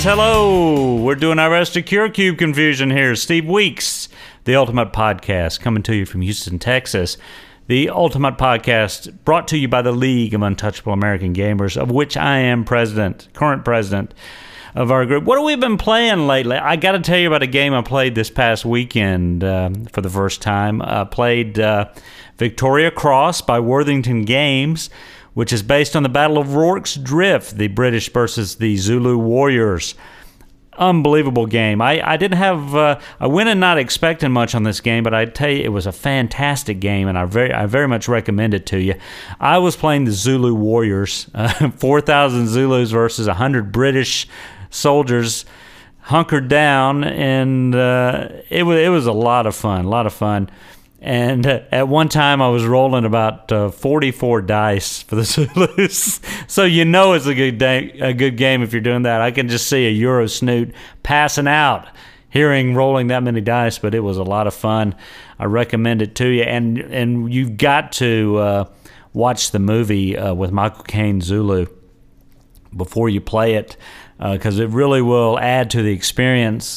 Hello. We're doing our best to cure Cube confusion here. Steve Weeks, the Ultimate Podcast, coming to you from Houston, Texas. The Ultimate Podcast brought to you by the League of Untouchable American Gamers, of which I am current president of our group. What have we been playing lately? I got to tell you about a game I played this past weekend for the first time. I played Victoria Cross by Worthington Games, which is based on the Battle of Rorke's Drift, the British versus the Zulu warriors. Unbelievable game. I didn't have I went in not expecting much on this game, but I tell you, it was a fantastic game, and I very much recommend it to you. I was playing the Zulu warriors, 4,000 Zulus versus 100 British soldiers hunkered down, and it was a lot of fun. And at one time, I was rolling about 44 dice for the Zulus. So you know it's a good game if you're doing that. I can just see a Euro snoot passing out, rolling that many dice, but it was a lot of fun. I recommend it to you. And you've got to watch the movie with Michael Caine Zulu before you play it, because it really will add to the experience.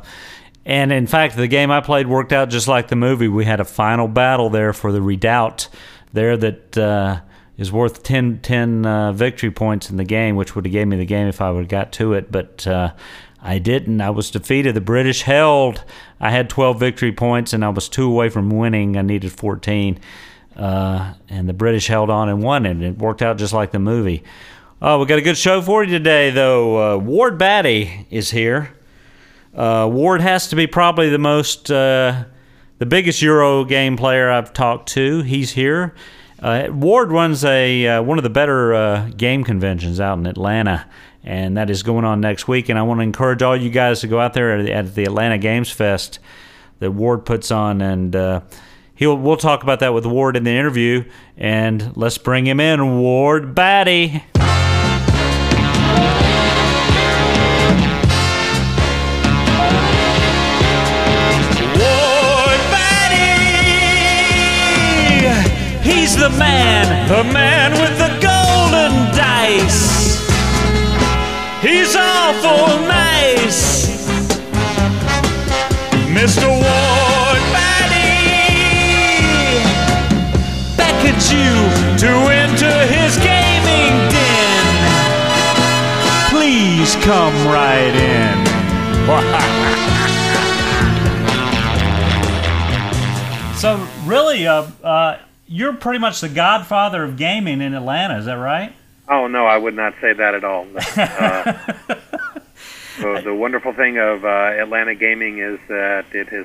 And in fact, the game I played worked out just like the movie. We had a final battle there for the Redoubt there that is worth 10 victory points in the game, which would have gave me the game if I would have got to it. But I didn't. I was defeated. The British held. I had 12 victory points, and I was 2 away from winning. I needed 14. And the British held on and won, and it worked out just like the movie. Oh, we got a good show for you today, though. Ward Batty is here. Ward has to be probably the biggest Euro game player I've talked to. He's here. Ward runs one of the better game conventions out in Atlanta, and that is going on next week. And I want to encourage all you guys to go out there at the Atlanta Games Fest that Ward puts on, and we'll talk about that with Ward in the interview. And let's bring him in, Ward Batty. He's the man with the golden dice. He's awful nice, Mr. Ward Batty beckons you to enter his gaming den. Please come right in. So really, you're pretty much the godfather of gaming in Atlanta, is that right? Oh, no, I would not say that at all. The wonderful thing of Atlanta gaming is that it has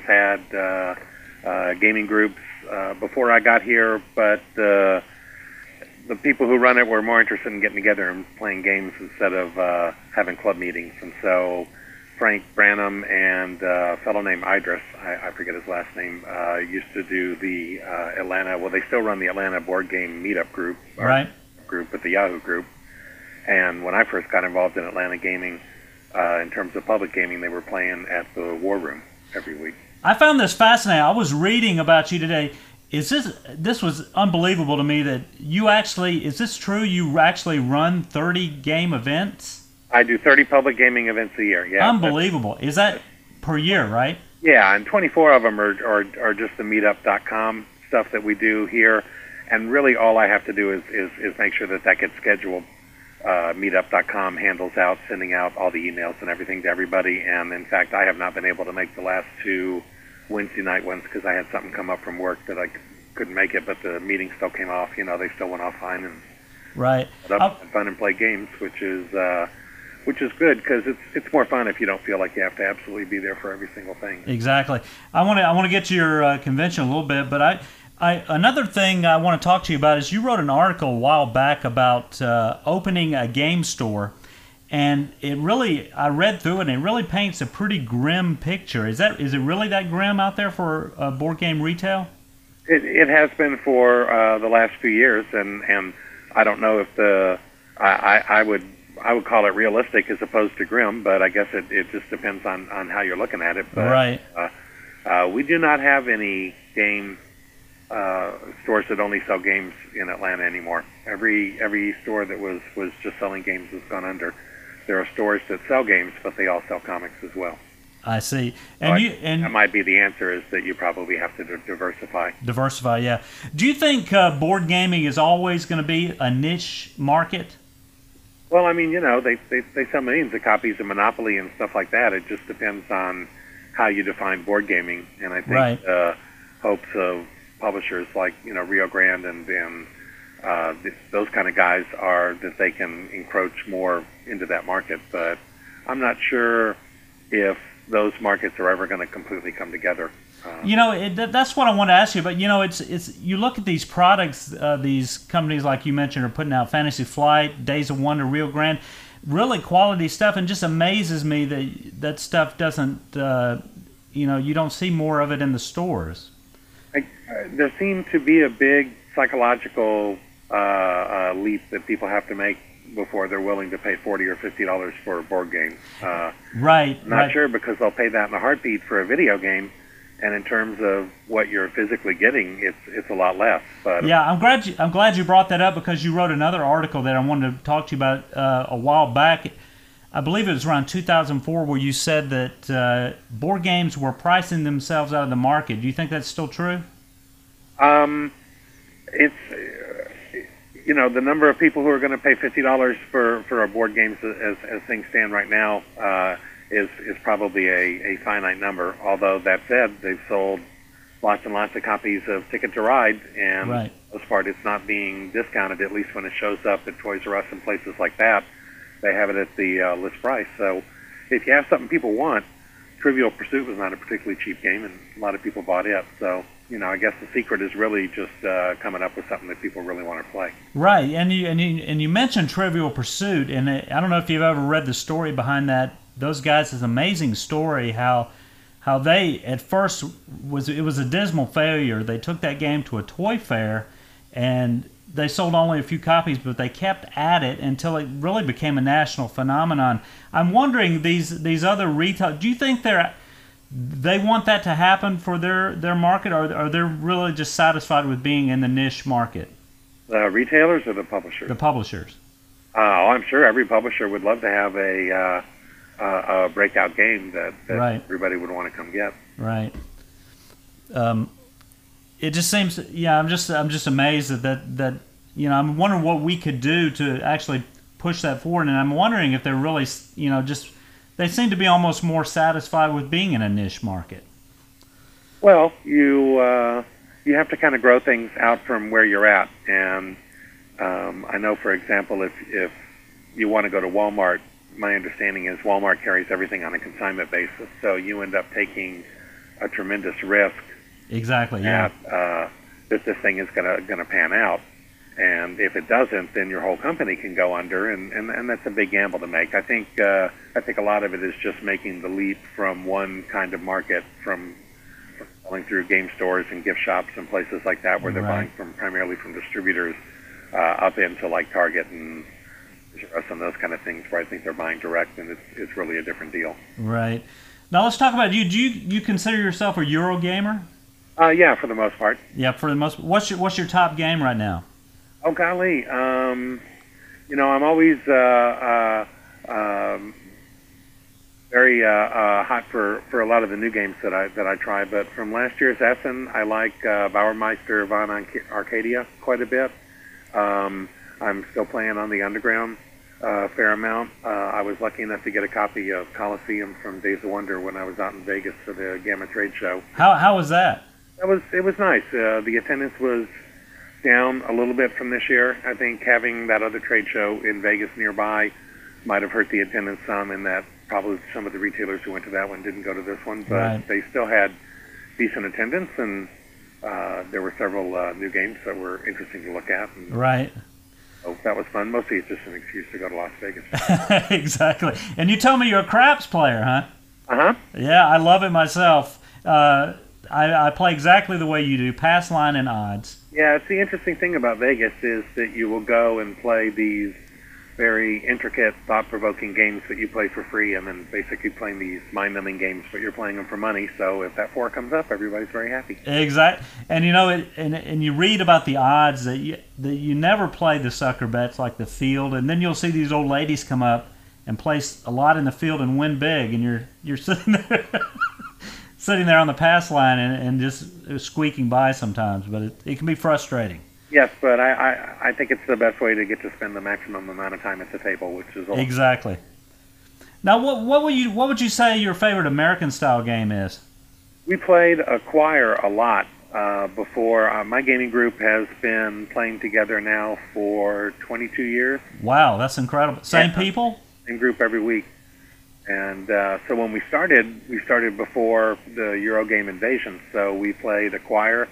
had gaming groups before I got here, but the people who run it were more interested in getting together and playing games instead of having club meetings. And so Frank Branham and a fellow named Idris, I forget his last name, used to do the Atlanta, well, they still run the Atlanta board game meetup group, right? Group at the Yahoo group. And when I first got involved in Atlanta gaming, in terms of public gaming, they were playing at the War Room every week. I found this fascinating. I was reading about you today. This was unbelievable to me that is this true? You actually run 30 game events? I do 30 public gaming events a year, yeah. Unbelievable. Is that per year, right? Yeah, and 24 of them are just the meetup.com stuff that we do here. And really all I have to do is make sure that gets scheduled. Meetup.com handles out, sending out all the emails and everything to everybody. And in fact, I have not been able to make the last 2 Wednesday night ones because I had something come up from work that I couldn't make it, but the meeting still came off. They still went off fine. And right. Had fun and play games, which is good because it's more fun if you don't feel like you have to absolutely be there for every single thing. Exactly. I want to get to your convention a little bit, but another thing I want to talk to you about is you wrote an article a while back about opening a game store, and I read through it, and it really paints a pretty grim picture. Is it really that grim out there for board game retail? It has been for the last few years, and I don't know if I would call it realistic as opposed to grim, but I guess it just depends on how you're looking at it. But, right. We do not have any game stores that only sell games in Atlanta anymore. Every store that was just selling games has gone under. there are stores that sell games, but they all sell comics as well. I see. That might be the answer, is that you probably have to diversify. Diversify, yeah. Do you think board gaming is always going to be a niche market? Well, I mean, they sell millions of copies of Monopoly and stuff like that. It just depends on how you define board gaming. And I think hopes of publishers like, Rio Grande and those kind of guys are that they can encroach more into that market. But I'm not sure if those markets are ever going to completely come together. That's what I want to ask you. But it's you look at these products, these companies like you mentioned are putting out Fantasy Flight, Days of Wonder, Rio Grande, really quality stuff, and just amazes me that stuff doesn't, you don't see more of it in the stores. There seems to be a big psychological leap that people have to make before they're willing to pay $40 or $50 for a board game. Not sure, because they'll pay that in a heartbeat for a video game, and in terms of what you're physically getting, it's a lot less. But yeah, I'm glad you brought that up, because you wrote another article that I wanted to talk to you about a while back. I believe it was around 2004, where you said that board games were pricing themselves out of the market. Do you think that's still true? It's the number of people who are going to pay $50 for a board game as things stand right now is probably a finite number. Although that said, they've sold lots and lots of copies of Ticket to Ride, and for the most part, it's not being discounted. At least when it shows up at Toys R Us and places like that, they have it at the list price. So if you have something people want, Trivial Pursuit was not a particularly cheap game, and a lot of people bought it. So I guess the secret is really just coming up with something that people really want to play. Right, and you mentioned Trivial Pursuit, and I don't know if you've ever read the story behind that. Those guys, is an amazing story how they at first it was a dismal failure. They took that game to a toy fair, and they sold only a few copies, but they kept at it until it really became a national phenomenon. I'm wondering, these other retail, do you think they want that to happen for their market, or they're really just satisfied with being in the niche market? The retailers or the publishers? The publishers. I'm sure every publisher would love to have a breakout game that everybody would want to come get. Right. It just seems, I'm just amazed that I'm wondering what we could do to actually push that forward, and I'm wondering if they're really, they seem to be almost more satisfied with being in a niche market. Well, you have to kind of grow things out from where you're at, and I know, for example, if you want to go to Walmart, my understanding is Walmart carries everything on a consignment basis, so you end up taking a tremendous risk. Exactly. Yeah. That this thing is gonna pan out, and if it doesn't, then your whole company can go under, and that's a big gamble to make. I think a lot of it is just making the leap from one kind of market, from selling through game stores and gift shops and places like that, where they're buying primarily from distributors, up into like Target and and those kind of things, where I think they're buying direct, and it's really a different deal. Right. Now let's talk about you. Do you consider yourself a Eurogamer? Yeah, for the most part. Yeah, for the most. What's your top game right now? Oh golly, I'm always very hot for a lot of the new games that I try. But from last year's Essen, I like Bauermeister von Arcadia quite a bit. I'm still playing on the Underground a fair amount. I was lucky enough to get a copy of Coliseum from Days of Wonder when I was out in Vegas for the Gamma Trade Show. How was that? It was nice. The attendance was down a little bit from this year. I think having that other trade show in Vegas nearby might have hurt the attendance some, in that probably some of the retailers who went to that one didn't go to this one, but they still had decent attendance, and there were several new games that were interesting to look at. And so that was fun. Mostly it's just an excuse to go to Las Vegas. Exactly. And you told me you're a craps player, huh? Uh-huh. Yeah, I love it myself. I play exactly the way you do, pass, line, and odds. Yeah, it's the interesting thing about Vegas is that you will go and play these very intricate, thought-provoking games that you play for free, and then basically playing these mind-numbing games, but you're playing them for money. So if that 4 comes up, everybody's very happy. Exactly. And and you read about the odds that you never play the sucker bets like the field, and then you'll see these old ladies come up and play a lot in the field and win big, and you're sitting there sitting there on the pass line and just squeaking by sometimes, but it can be frustrating. Yes, but I think it's the best way to get to spend the maximum amount of time at the table, which is all. Exactly. Now, what would you say your favorite American style game is? We played Acquire a lot before. My gaming group has been playing together now for 22 years. Wow, that's incredible. Same people? Same group every week. And so when we started before the Eurogame invasion. So we played Acquire,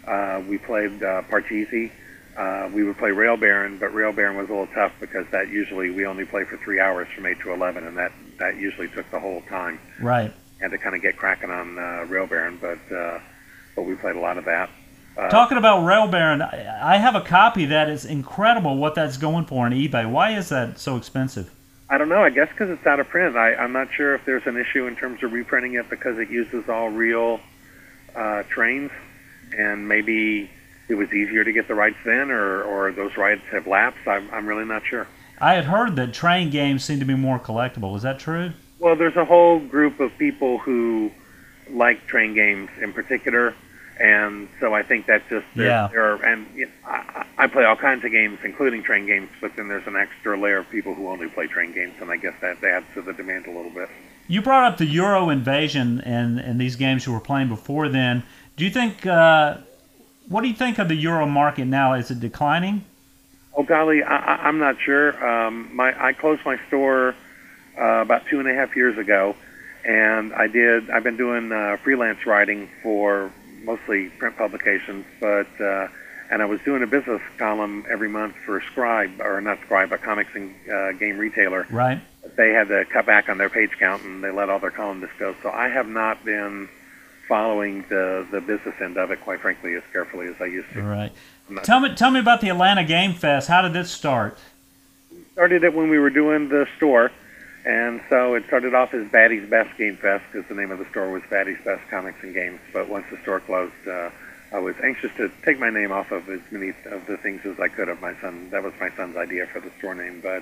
we played Parcheesi, we would play Rail Baron, but Rail Baron was a little tough because that usually we only play for 3 hours from 8 to 11, and that usually took the whole time. Right. Had to kind of get cracking on Rail Baron, but we played a lot of that. Talking about Rail Baron, I have a copy that is incredible what that's going for on eBay. Why is that so expensive? I don't know. I guess because it's out of print. I'm not sure if there's an issue in terms of reprinting it because it uses all real trains, and maybe it was easier to get the rights then, or those rights have lapsed. I'm really not sure. I had heard that train games seem to be more collectible. Is that true? Well, there's a whole group of people who like train games in particular, and so I think that's just and I play all kinds of games, including train games, but then there's an extra layer of people who only play train games, and I guess that adds to the demand a little bit. You brought up the Euro invasion and these games you were playing before then. Do you think what do you think of the Euro market now? Is it declining? Oh golly, I'm not sure. I closed my store about 2.5 years ago, and I've been doing freelance writing for mostly print publications, but and I was doing a business column every month for Scribe, or not Scribe, but Comics and Game Retailer. Right. They had to cut back on their page count, and they let all their columnists go. So I have not been following the business end of it, quite frankly, as carefully as I used to. Right. Tell me about the Atlanta Game Fest. How did this start? We started it when we were doing the store. And so it started off as Baddie's Best Game Fest because the name of the store was Baddie's Best Comics and Games. But once the store closed, I was anxious to take my name off of as many of the things as I could of my son. That was my son's idea for the store name. But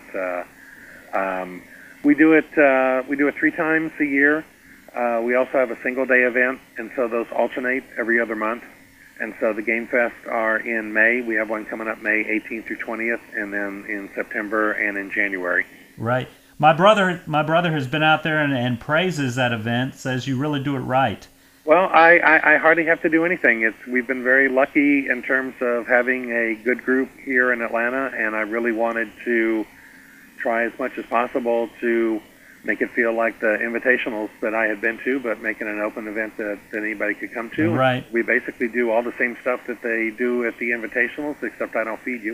we do it 3 times a year. We also have a single day event, and so those alternate every other month. And so the Game Fest are in May. We have one coming up May 18th through 20th, and then in September and in January. Right. My brother has been out there and praises that event, says you really do it right. Well, I hardly have to do anything. We've been very lucky in terms of having a good group here in Atlanta, and I really wanted to try as much as possible to make it feel like the invitationals that I had been to, but make it an open event that anybody could come to. Right. We basically do all the same stuff that they do at the invitationals, except I don't feed you.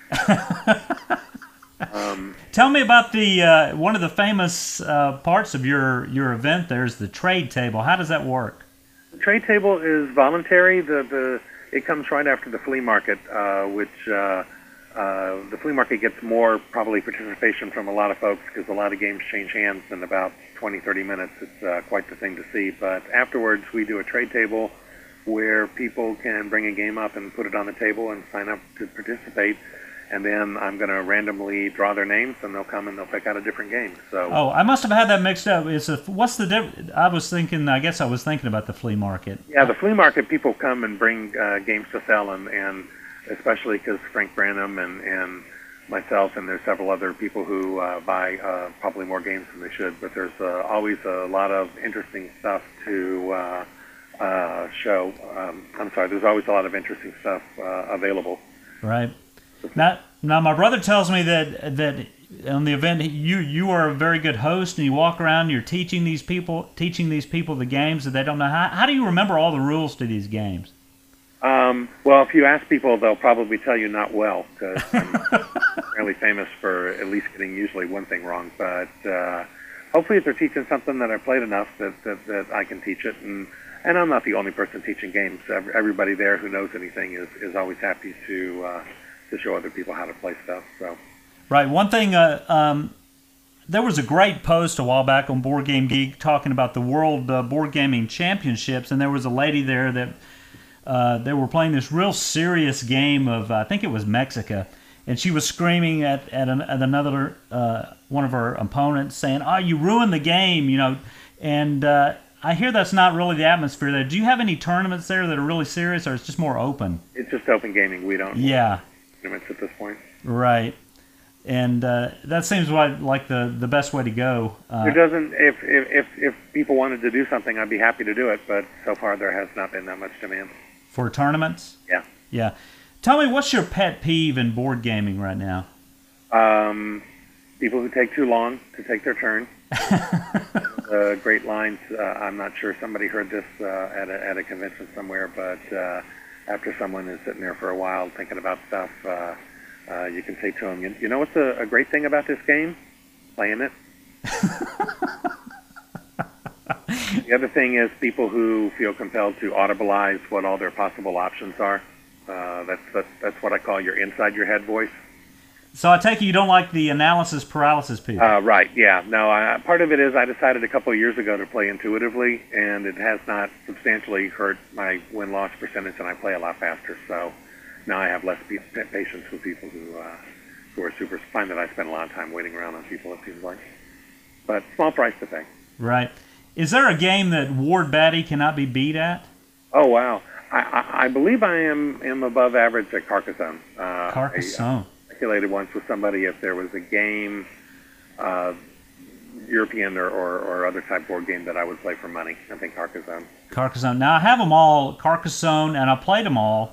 Tell me about the one of the famous parts of your event. There's the trade table. How does that work? The trade table is voluntary. It comes right after the flea market, which the flea market gets more probably participation from a lot of folks because a lot of games change hands in about 20-30 minutes. It's quite the thing to see. But afterwards, we do a trade table where people can bring a game up and put it on the table and sign up to participate. And then I'm going to randomly draw their names, and they'll come and they'll pick out a different game. So. Oh, I must have had that mixed up. What's the difference? I guess I was thinking about the flea market. Yeah, the flea market, people come and bring games to sell, and especially because Frank Branham and myself, and there's several other people who buy probably more games than they should. But there's always a lot of interesting stuff to show. There's always a lot of interesting stuff available. Right. Now, my brother tells me that on the event you are a very good host, and you walk around, you're teaching these people the games that they don't know. How do you remember all the rules to these games? Well, if you ask people, they'll probably tell you not well, because I'm fairly famous for at least getting usually one thing wrong. But hopefully, if they're teaching something that I've played enough that I can teach it, and I'm not the only person teaching games. Everybody there who knows anything is always happy to show other people how to play stuff. So, right. One thing, there was a great post a while back on Board Game Geek talking about the World Board Gaming Championships, and there was a lady there that they were playing this real serious game of, I think it was Mexica, and she was screaming at another one of her opponents, saying, "Oh, you ruined the game," And I hear that's not really the atmosphere there. Do you have any tournaments there that are really serious, or it's just more open? It's just open gaming. We don't. Yeah. Tournaments at this point. Right. And that seems like the best way to go. There doesn't. If people wanted to do something, I'd be happy to do it. But so far, there has not been that much demand for tournaments. Yeah. Yeah. Tell me, what's your pet peeve in board gaming right now? People who take too long to take their turn. Great lines. I'm not sure somebody heard this at a convention somewhere, but after someone is sitting there for a while thinking about stuff. You can say to them, you know what's a great thing about this game? Playing it. The other thing is people who feel compelled to audibilize what all their possible options are. That's what I call your inside your head voice. So I take it you don't like the analysis paralysis people. Right, yeah. No, part of it is I decided a couple of years ago to play intuitively, and it has not substantially hurt my win-loss percentage, and I play a lot faster. So now I have less patience with people who are super. Find that I spend a lot of time waiting around on people, it seems like. But small price to pay. Right. Is there a game that Ward Batty cannot be beat at? Oh, wow. I believe I am above average at Carcassonne. Carcassonne. I speculated once with somebody if there was a game, European or other type board game that I would play for money. I think Carcassonne. Carcassonne. Now, I have them all, Carcassonne, and I played them all.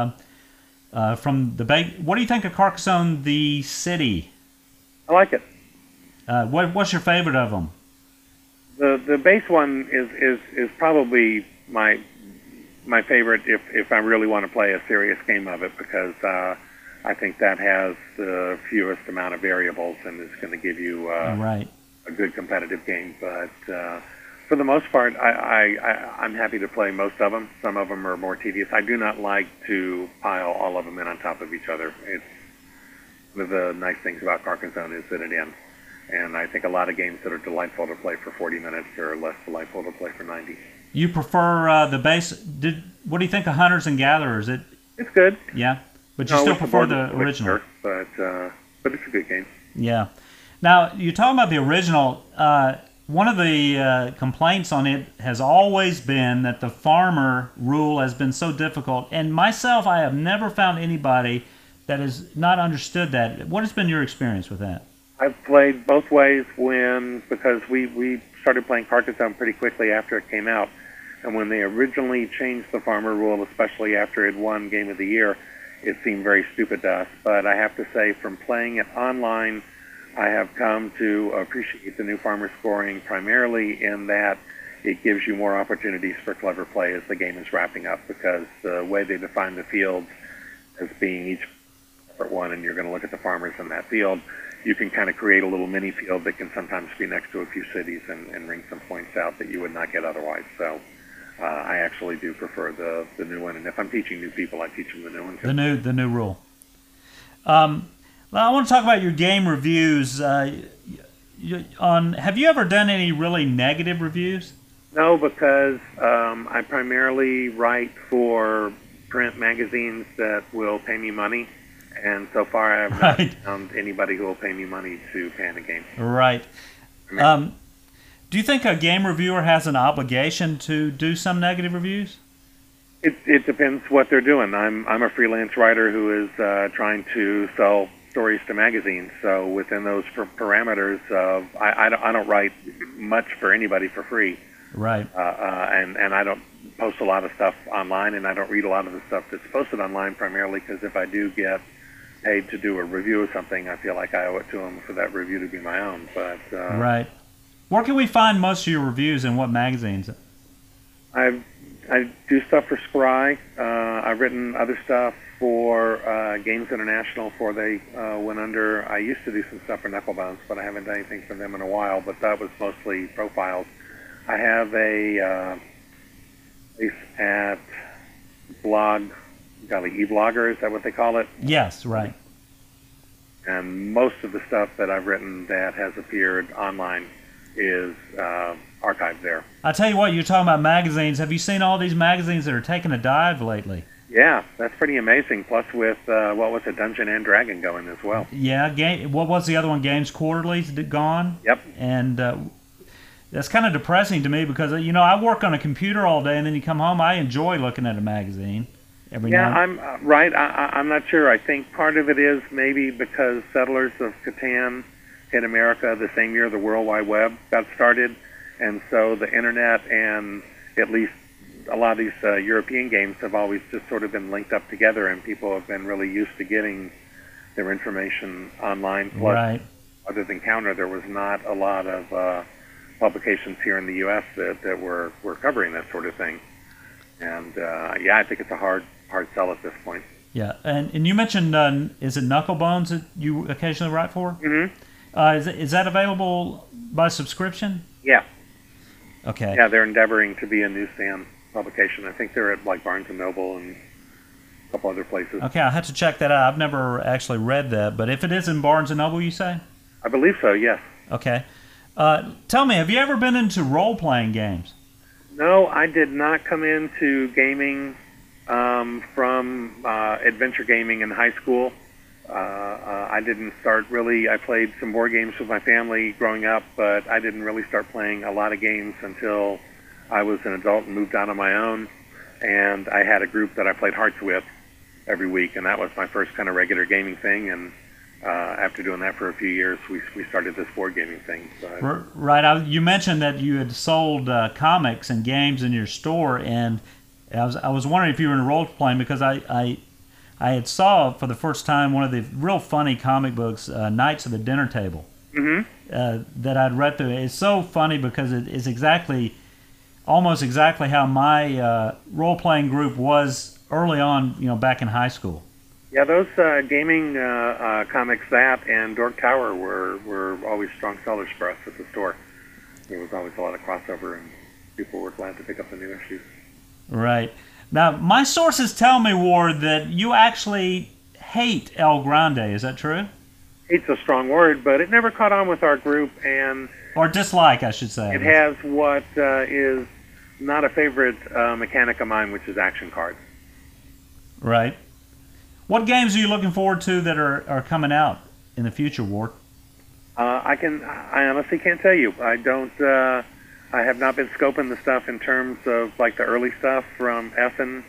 From the what do you think of Carcassonne, the city? I like it. What's your favorite of them? The base one is probably my favorite if I really want to play a serious game of it, because I think that has the fewest amount of variables and is going to give you right. a good competitive game. But for the most part, I'm happy to play most of them. Some of them are more tedious. I do not like to pile all of them in on top of each other. It's one of the nice things about Carcassonne is that it ends. And I think a lot of games that are delightful to play for 40 minutes are less delightful to play for 90. You prefer the base? What do you think of Hunters and Gatherers? It's good. Yeah, but you still prefer the original. But it's a good game. Yeah. Now you're talking about the original. One of the complaints on it has always been that the farmer rule has been so difficult. And myself, I have never found anybody that has not understood that. What has been your experience with that? I've played both ways because we started playing Carcassonne pretty quickly after it came out. And when they originally changed the farmer rule, especially after it won Game of the Year, it seemed very stupid to us. But I have to say, from playing it online, I have come to appreciate the new farmer scoring primarily in that it gives you more opportunities for clever play as the game is wrapping up, because the way they define the fields as being each separate one, and you're going to look at the farmers in that field, you can kind of create a little mini field that can sometimes be next to a few cities and ring some points out that you would not get otherwise. So I actually do prefer the new one, and if I'm teaching new people, I teach them the new one too. The new rule. Well, I want to talk about your game reviews. Have you ever done any really negative reviews? No, because I primarily write for print magazines that will pay me money. And so far, I have not found anybody who will pay me money to pan a game. Right. Do you think a game reviewer has an obligation to do some negative reviews? It depends what they're doing. I'm a freelance writer who is trying to sell stories to magazines. So within those parameters, I don't write much for anybody for free. Right. And I don't post a lot of stuff online, and I don't read a lot of the stuff that's posted online, primarily because if I do get paid to do a review of something, I feel like I owe it to them for that review to be my own. But right. Where can we find most of your reviews, and what magazines? I do stuff for Scry. I've written other stuff for Games International before they went under. I used to do some stuff for Knucklebones, but I haven't done anything for them in a while. But that was mostly profiles. I have a place at eBlogger, is that what they call it? Yes, right. And most of the stuff that I've written that has appeared online is archived there. I tell you what, you're talking about magazines. Have you seen all these magazines that are taking a dive lately? Yeah, that's pretty amazing. Plus, with what was it, Dungeon and Dragon going as well. Yeah, what was the other one? Games Quarterly's gone. Yep. And that's kind of depressing to me because I work on a computer all day, and then you come home. I enjoy looking at a magazine every Yeah, night. I'm right. I'm not sure. I think part of it is maybe because Settlers of Catan hit America the same year the World Wide Web got started, and so the internet and at least a lot of these European games have always just sort of been linked up together, and people have been really used to getting their information online. Plus, Right. other than Counter, there was not a lot of publications here in the U.S. that were covering that sort of thing. And yeah, I think it's a hard sell at this point. Yeah, and you mentioned is it Knucklebones that you occasionally write for? Mm-hmm. Is that available by subscription? Yeah. Okay. Yeah, they're endeavoring to be a newsstand publication. I think they're at like Barnes and Noble and a couple other places. Okay, I'll have to check that out. I've never actually read that, but if it is in Barnes and Noble, you say? I believe so, yes. Okay. Tell me, have you ever been into role-playing games? No, I did not come into gaming from adventure gaming in high school. I didn't start really. I played some board games with my family growing up, but I didn't really start playing a lot of games until I was an adult and moved out on my own. And I had a group that I played Hearts with every week, and that was my first kind of regular gaming thing. And after doing that for a few years, we started this board gaming thing. So Right. You mentioned that you had sold comics and games in your store, and I was wondering if you were in role playing because I had saw for the first time one of the real funny comic books, Knights of the Dinner Table, that I'd read through. It's so funny because it is almost exactly how my role playing group was early on, back in high school. Yeah, those gaming comics, that and Dork Tower were always strong sellers for us at the store. There was always a lot of crossover, and people were glad to pick up the new issues. Right. Now, my sources tell me, Ward, that you actually hate El Grande. Is that true? Hate's a strong word, but it never caught on with our group, and or dislike, I should say. It has what is not a favorite mechanic of mine, which is action cards. Right. What games are you looking forward to that are coming out in the future, Ward? I honestly can't tell you. I have not been scoping the stuff in terms of like the early stuff from Essen.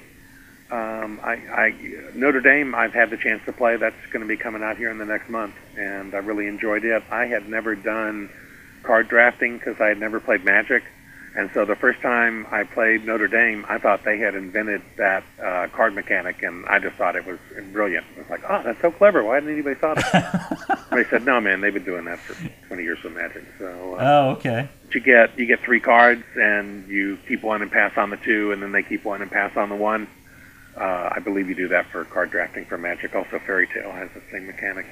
Notre Dame, I've had the chance to play. That's going to be coming out here in the next month, and I really enjoyed it. I had never done card drafting because I had never played Magic, and so the first time I played Notre Dame, I thought they had invented that card mechanic, and I just thought it was brilliant. I was like, oh, that's so clever. Why hadn't anybody thought of it? They said, no, man, they've been doing that for 20 years with Magic. So, oh, okay. You get 3 cards, and you keep one and pass on the 2, and then they keep one and pass on the 1. I believe you do that for card drafting for Magic. Also, Fairy Tale has the same mechanic,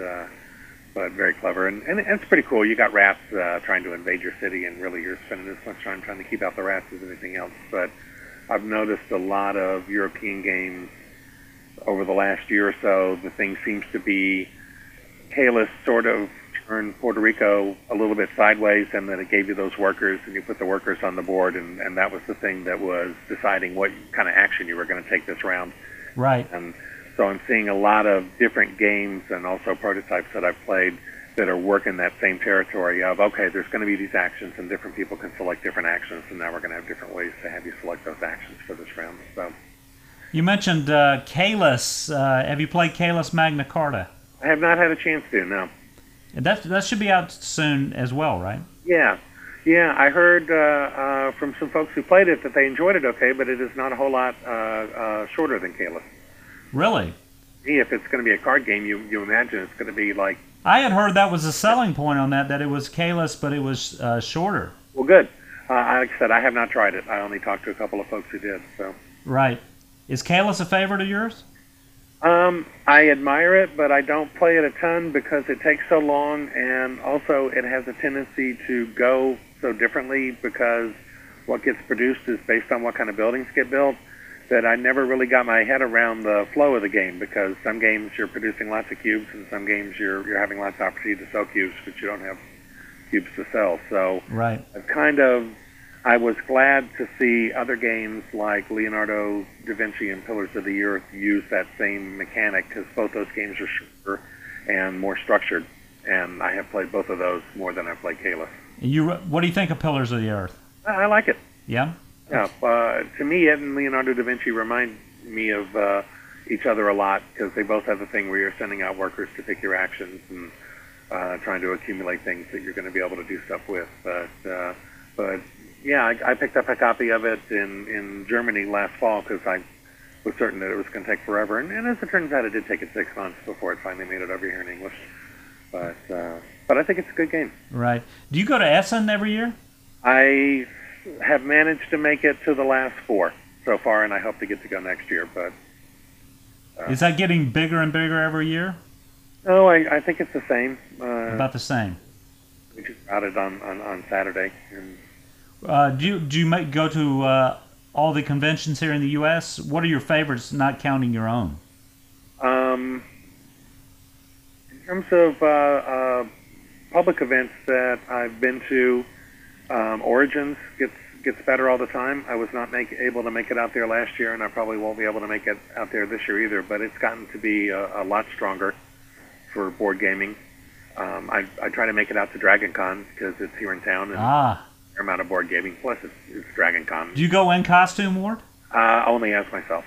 but very clever. And it's pretty cool. You got rats trying to invade your city, and really you're spending as much time trying to keep out the rats as anything else. But I've noticed a lot of European games over the last year or so. The thing seems to be Caylus sort of turned Puerto Rico a little bit sideways, and then it gave you those workers, and you put the workers on the board, and that was the thing that was deciding what kind of action you were going to take this round. Right. And so I'm seeing a lot of different games and also prototypes that I've played that are working that same territory of, okay, there's going to be these actions, and different people can select different actions, and now we're going to have different ways to have you select those actions for this round. So you mentioned Caylus. Have you played Caylus Magna Carta? I have not had a chance to, no. And that should be out soon as well, right? Yeah. I heard from some folks who played it that they enjoyed it okay, but it is not a whole lot shorter than Caylus. Really? If it's going to be a card game, you imagine it's going to be like... I had heard that was a selling point on that it was Caylus, but it was shorter. Well, good. Like I said, I have not tried it. I only talked to a couple of folks who did. So. Right. Is Caylus a favorite of yours? I admire it, but I don't play it a ton because it takes so long, and also it has a tendency to go so differently because what gets produced is based on what kind of buildings get built, that I never really got my head around the flow of the game, because some games you're producing lots of cubes, and some games you're having lots of opportunity to sell cubes, but you don't have cubes to sell. So right. I was glad to see other games like Leonardo da Vinci and Pillars of the Earth use that same mechanic, because both those games are shorter and more structured, and I have played both of those more than I've played Caylus. What do you think of Pillars of the Earth? I like it. Yeah? Yeah. To me, Ed and Leonardo da Vinci remind me of each other a lot, because they both have the thing where you're sending out workers to pick your actions and trying to accumulate things that you're going to be able to do stuff with. But yeah, I picked up a copy of it in Germany last fall, because I was certain that it was going to take forever. And as it turns out, it did take it 6 months before it finally made it over here in English. But I think it's a good game. Right. Do you go to Essen every year? I have managed to make it to the last 4 so far, and I hope to get to go next year. But is that getting bigger and bigger every year? No, I think it's the same. About the same. We just routed on Saturday. And do you go to all the conventions here in the U.S.? What are your favorites, not counting your own? In terms of public events that I've been to, Origins gets better all the time. I was not able to make it out there last year, and I probably won't be able to make it out there this year either, but it's gotten to be a lot stronger for board gaming. I try to make it out to Dragon Con, because it's here in town, and a fair amount of board gaming, plus it's Dragon Con. Do you go in costume, Ward? Only as myself.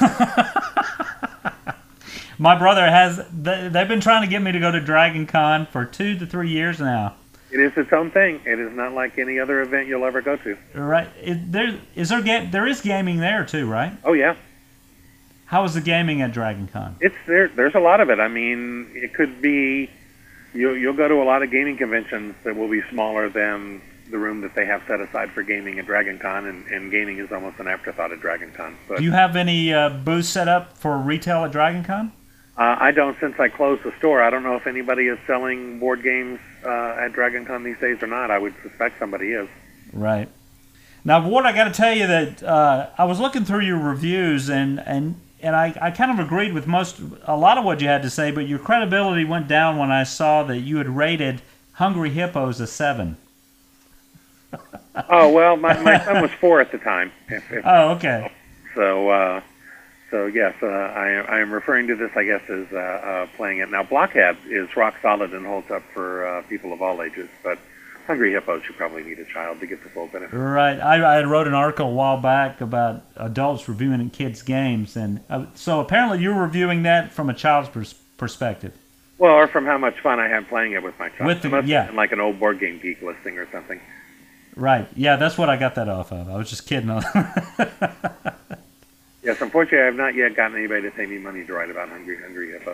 My brother they've been trying to get me to go to Dragon Con for 2 to 3 years now. It is its own thing. It is not like any other event you'll ever go to. Right. There is gaming there too, right? Oh, yeah. How is the gaming at Dragon Con? It's there. There's a lot of it. I mean, it could be you'll go to a lot of gaming conventions that will be smaller than the room that they have set aside for gaming at Dragon Con, and gaming is almost an afterthought at Dragon Con. But do you have any booths set up for retail at Dragon Con? I don't, since I closed the store. I don't know if anybody is selling board games at Dragon Con these days or not. I would suspect somebody is. Right. Now, Ward, I got to tell you that I was looking through your reviews, and I kind of agreed with a lot of what you had to say, but your credibility went down when I saw that you had rated Hungry Hippos a 7. Oh, well, my son was 4 at the time. Oh, okay. So yes, I am referring to this, I guess, as playing it. Now, Blockhead is rock solid and holds up for people of all ages, but Hungry Hippos, you probably need a child to get the full benefit. Right. I wrote an article a while back about adults reviewing kids' games, and so apparently you're reviewing that from a child's perspective. Well, or from how much fun I had playing it with my child. It must have been like an old Board Game Geek listing or something. Right. Yeah, that's what I got that off of. I was just kidding. Yes, unfortunately, I have not yet gotten anybody to pay me money to write about Hungry Hippos.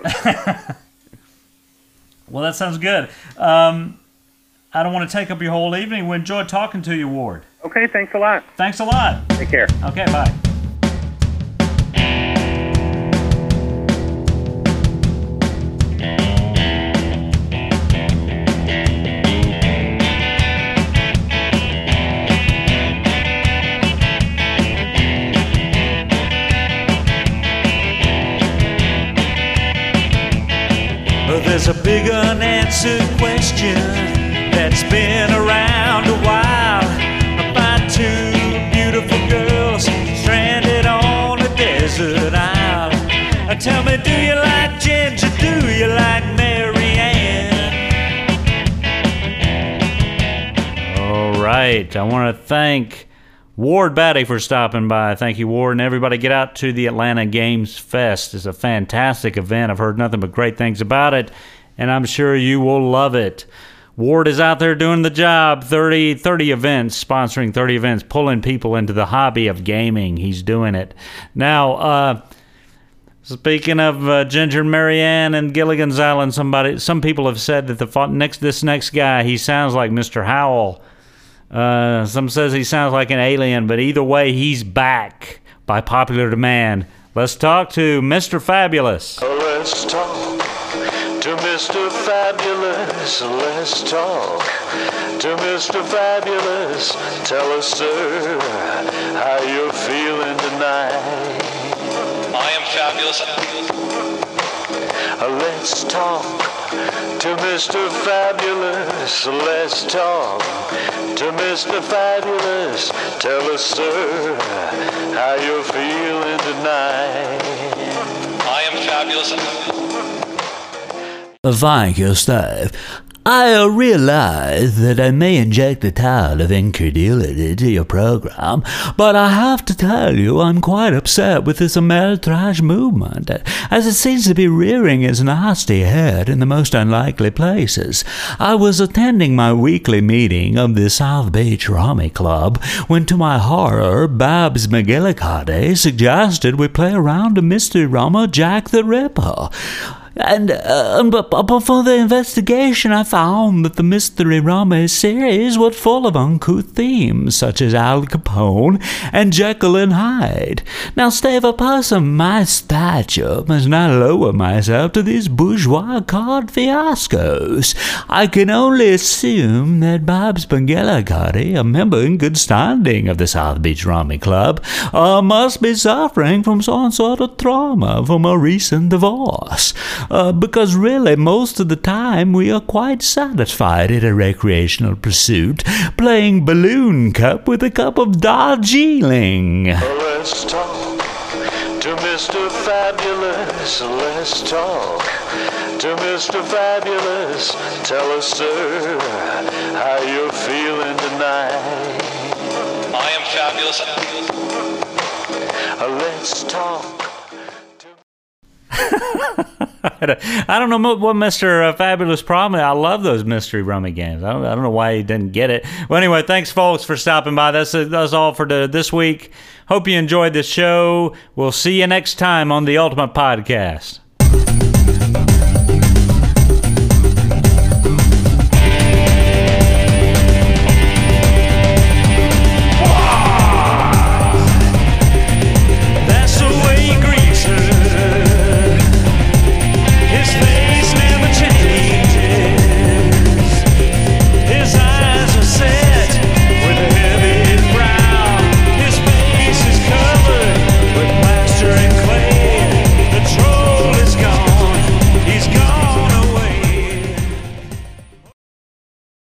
Well, that sounds good. I don't want to take up your whole evening. We enjoyed talking to you, Ward. Okay, thanks a lot. Thanks a lot. Take care. Okay, bye. There's a big unanswered question that's been around a while about 2 beautiful girls stranded on a desert isle. Tell me, do you like Ginger? Do you like Mary Ann? All right. I want to thank Ward Batty for stopping by. Thank you, Ward. And everybody get out to the Atlanta Games Fest. It's a fantastic event. I've heard nothing but great things about it, and I'm sure you will love it. Ward is out there doing the job. 30 events, sponsoring 30 events, pulling people into the hobby of gaming. He's doing it. Now, speaking of Ginger and Mary Ann and Gilligan's Island, some people have said that this next guy, he sounds like Mr. Howell. Some says he sounds like an alien, but either way, he's back by popular demand. Let's talk to Mr. Fabulous. Let's talk to Mr. Fabulous. Let's talk to Mr. Fabulous. Tell us, sir, how you're feeling tonight. I am fabulous. Let's talk to Mr. Fabulous. Let's talk to Mr. Fabulous. Tell us, sir, how you're feeling tonight. I am fabulous. Thank you, Steve. I realize that I may inject a tad of incredulity to your program, but I have to tell you I'm quite upset with this Ameritrash movement, as it seems to be rearing its nasty head in the most unlikely places. I was attending my weekly meeting of the South Beach Rummy Club when, to my horror, Babs McGillicuddy suggested we play a round of Mystery Rummer Jack the Ripper. And for the investigation, I found that the Mystery Rummy series was full of uncouth themes, such as Al Capone and Jekyll and Hyde. Now, Steve, a person my stature must not lower myself to these bourgeois card fiascos. I can only assume that Babs McGillicuddy, a member in good standing of the South Beach Rummy Club, must be suffering from some sort of trauma from a recent divorce. Because really, most of the time, we are quite satisfied in a recreational pursuit, playing balloon cup with a cup of Darjeeling. Let's talk to Mr. Fabulous. Let's talk to Mr. Fabulous. Tell us, sir, how you're feeling tonight. I am fabulous. Let's talk. I don't know what Mr. Fabulous problem. I love those Mystery Rummy games. I don't know why he didn't get it. Well, anyway, thanks, folks, for stopping by. That's all for this week. Hope you enjoyed the show. We'll see you next time on the Ultimate Podcast.